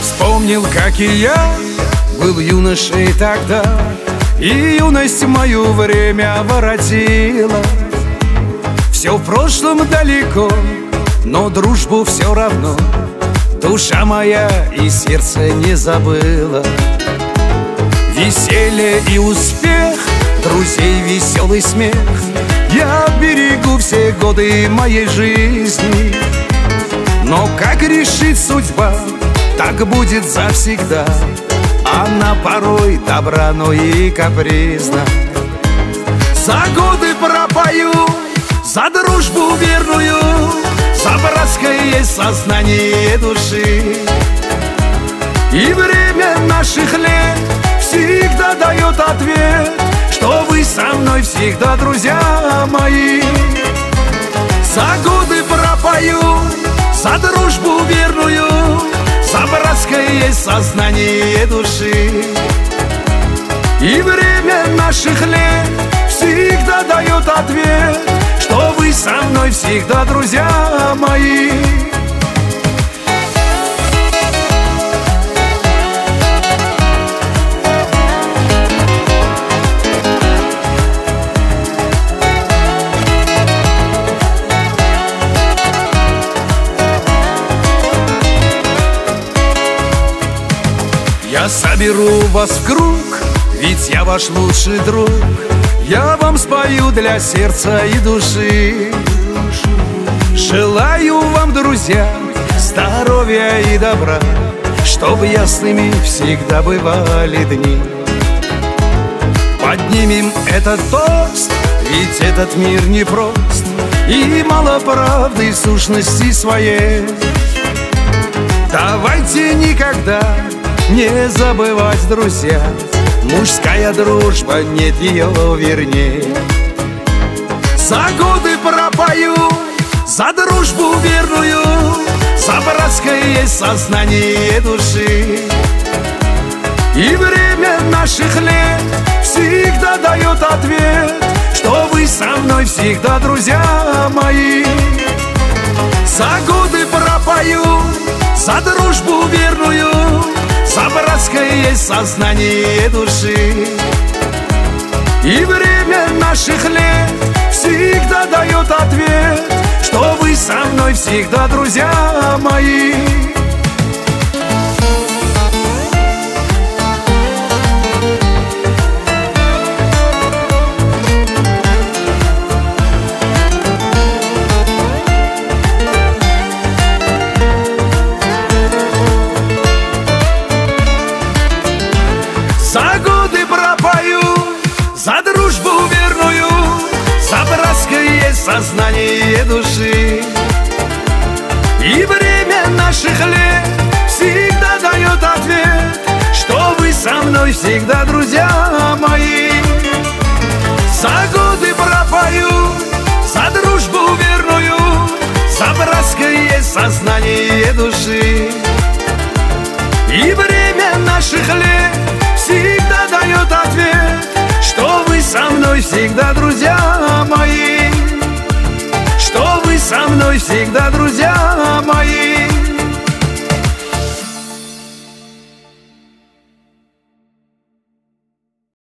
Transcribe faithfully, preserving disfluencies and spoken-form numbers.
вспомнил, как и я был юношей тогда, и юность мою время воротила. Все в прошлом далеко, но дружбу все равно душа моя и сердце не забыла. Веселье и успех, друзей веселый смех я берегу все годы моей жизни. Но как решит судьба, так будет завсегда. Она порой добра, но и капризна. За годы пропою, за дружбу верную, за братское сознание души. И время наших лет всегда дает ответ, что вы со мной всегда, друзья мои. За годы пропою, за дружбу верную, за братское сознание души. И время наших лет всегда дает ответ, что вы со мной всегда, друзья мои. Я соберу вас в круг, ведь я ваш лучший друг. Я вам спою для сердца и души. Желаю вам, друзья, здоровья и добра, чтобы ясными всегда бывали дни. Поднимем этот тост, ведь этот мир непрост, и мало правды в сущности своей. Давайте никогда не забывать, друзья, мужская дружба, нет ее верней. За годы пропою, за дружбу верную, за братское сознание души. И время наших лет всегда дает ответ, что вы со мной всегда, друзья мои. За годы пропою, за дружбу верную, за братское сознание души. И время наших лет всегда дает ответ, что вы со мной всегда, друзья мои. За годы пропою, за дружбу верную, за братское сознание души. И время наших лет всегда дает ответ, что вы со мной всегда, друзья мои. За годы пропою, за дружбу верную, за братское сознание души. И время наших лет всегда дает ответ, что вы со мной всегда, друзья мои. Что вы со мной всегда, друзья